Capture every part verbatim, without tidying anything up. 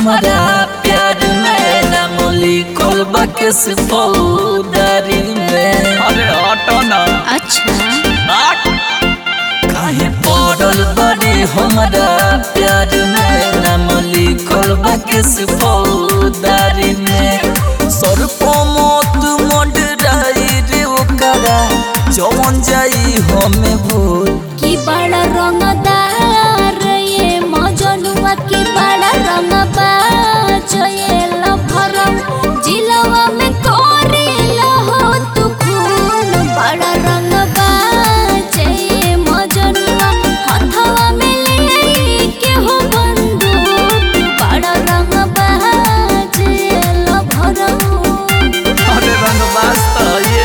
हमारा प्यार में नाम लिखल बा केस फौजदारी में। अरे हटो ना। अच्छा काहे पड़ल बड़े हमारा प्यार में नाम लिखल बा केस फौजदारी में। सर्प मौत मंडराई रे ओकरा जवन जाई हमें भूल। की बड़ा रंगदार ये मजनुआ की बड़ा रंगबा चयल भरम जिलवा में कोरेला हो तू खून। बड़ा रंगबा ये मजनुआ हथवा में ले के हो बंदूक। बड़ा रंगबा चयल भरम। अरे रंगबाज तो ये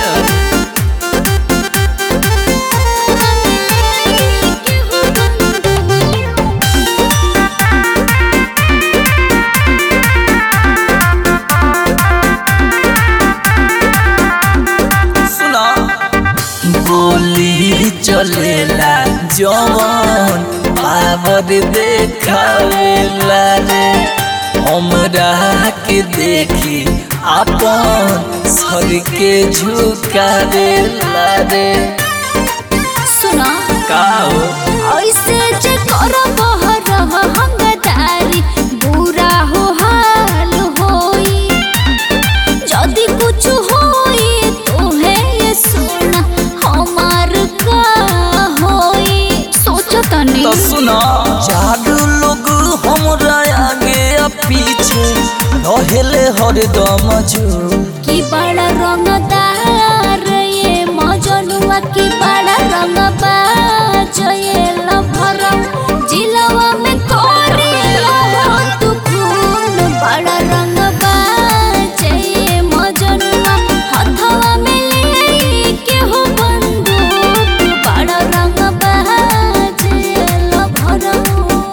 गोली चलेला जवन पावर देखावेला रे। हमरा के देखी अपन सर के झुकावेला रे। सुना का हो ऐसे जे करब हरह हंगदारी बुरा हो हाल होई। जदी कुछ होई तोहे ये सुना हमार का होई। सोचो तनी तो सुना चार लोग हमरा आगे आ पीछे रहेले हरदम झूठ। की बड़ा रंगदार ये मजनुआ की बड़ा रंगबा चयल भरम जिलवा में कोरेला हो तू खून। बड़ा रंगबा ये मजनुआ हथवा में ले के हो बंदूक। बड़ा रंगबा चयल भरम।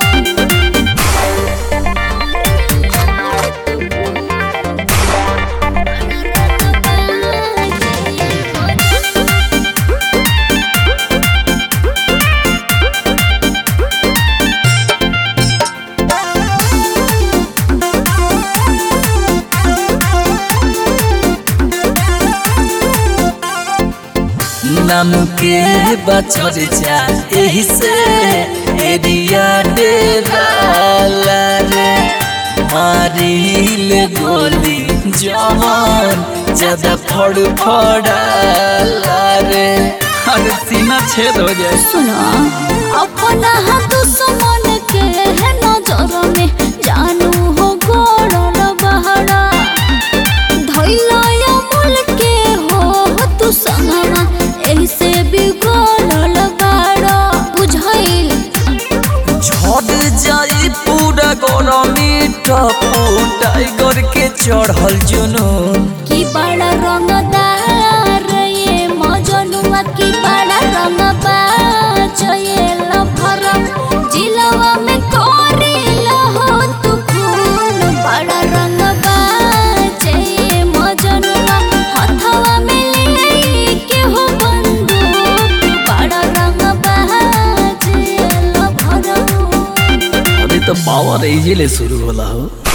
नाम के बचर जा एही से एरिया डेराला रे। मारिल गोली जवान ज्यादा फड़फड़ाला रे। अरे सीना छेद हो जाए। सुना अपना हाथ दुश्मन के है नजर में जानू हो गोड़ल बहरा। धैला अमूल के हो तू संगमा ऐसे भी गोड़ल बहरा। बुझाइल झड़ जाई पूरा गरमी टपू टाइगर के चढ़ल जुनून। की बड़ा रंगदार ये मजनुआ की बड़ा रंगबा चयल भरम जिलवा में कोरेला हो तू खून। बड़ा रंगबा ये मजनुआ हथवा में ले के हो बंदूक। बड़ा रंगबा चयल भरम। अभी तो पावर इजीले शुरू होला हो।